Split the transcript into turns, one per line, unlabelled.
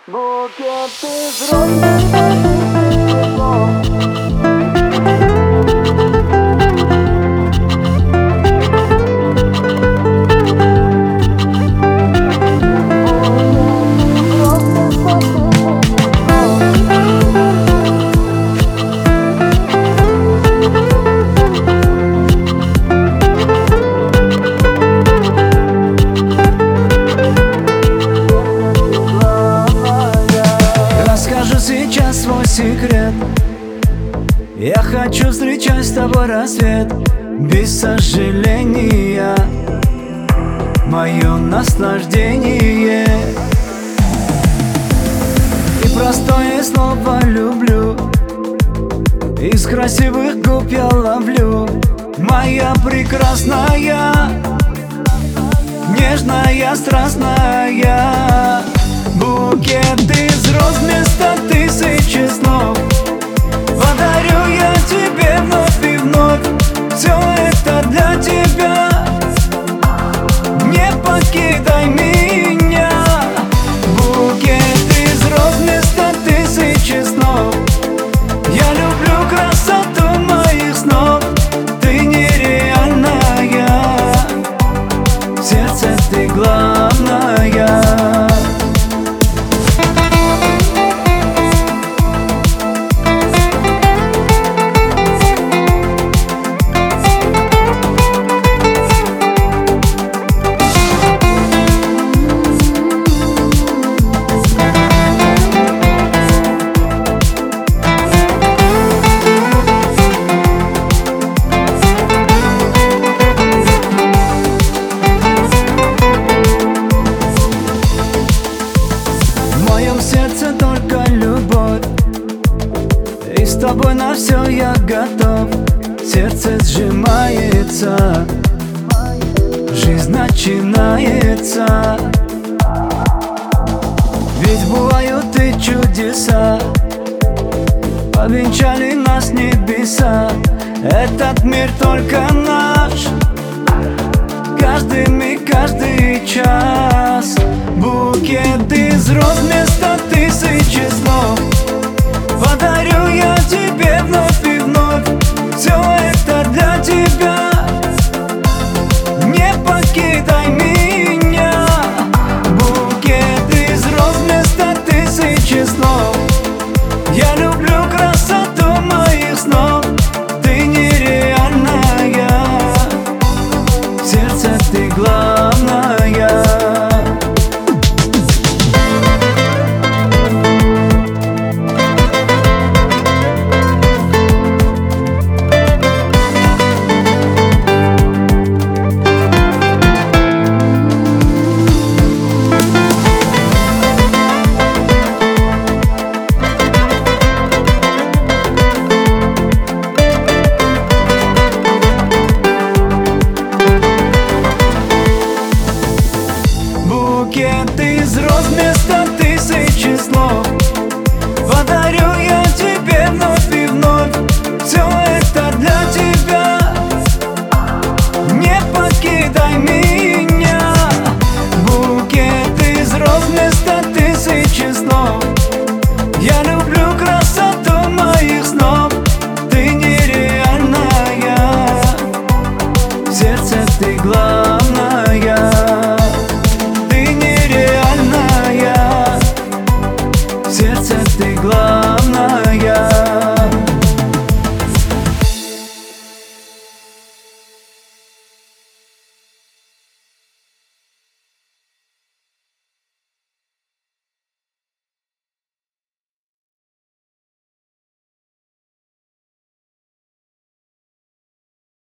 Букет из роз и цветов.
Расскажу сейчас свой секрет. Я хочу встречать с тобой рассвет без сожаления, мое наслаждение. И простое слово люблю из красивых губ я ловлю. Моя прекрасная, нежная, страстная. Букет из роз вместо тысячи снов подарю я тебе вновь и вновь. Все это для тебя, не покидай меня. Букет из роз вместо тысячи снов. Я люблю красоту моих снов. Ты нереальная, в сердце ты главная. В моем сердце только любовь, и с тобой на все я готов. Сердце сжимается, жизнь начинается. Ведь бывают и чудеса, повенчали нас небеса. Этот мир только наш, каждый миг, каждый час. Букет из роз вместо тысячи снов.